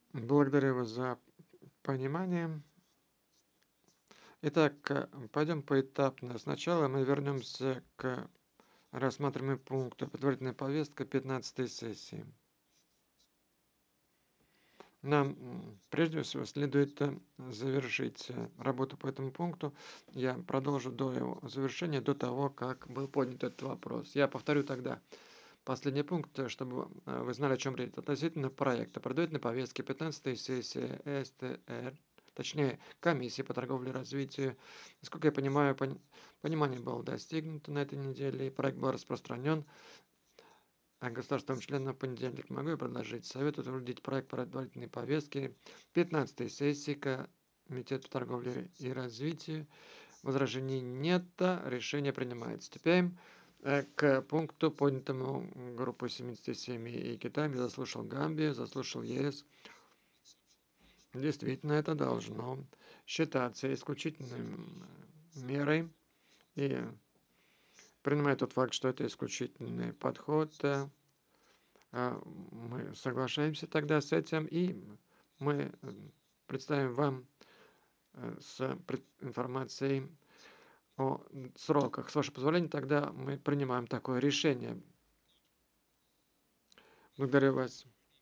Благодарю вас за понимание. Итак, пойдем поэтапно. Сначала мы вернемся к рассматриваемому пункту предварительная повестка 15 сессии. Нам прежде всего следует завершить работу по этому пункту. Я продолжу до его завершения, до того, как был поднят этот вопрос. Я повторю тогда последний пункт, чтобы вы знали, о чем речь. Относительно проекта предварительной повестки 15 сессии СТР, точнее, комиссии по торговле и развитию. Насколько я понимаю, понимание было достигнуто на этой неделе, и проект был распространен государствам-членам в понедельник. Могу я предложить Совету утвердить проект предварительной повестки 15 сессии Комитета по торговле и развитию. Возражений нет, решение принимается. Теперь к пункту, поднятому группой 77 и Китаем. Я заслушал Гамбию, заслушал ЕС. Действительно, это должно считаться исключительной мерой. И принимая тот факт, что это исключительный подход, мы соглашаемся тогда с этим, и мы представим вам с информацией о сроках. С вашего позволения, тогда мы принимаем такое решение. Благодарю вас.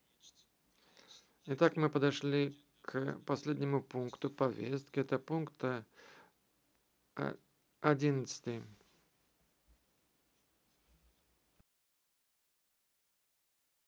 Итак, мы подошли к последнему пункту повестки. Это пункт 11.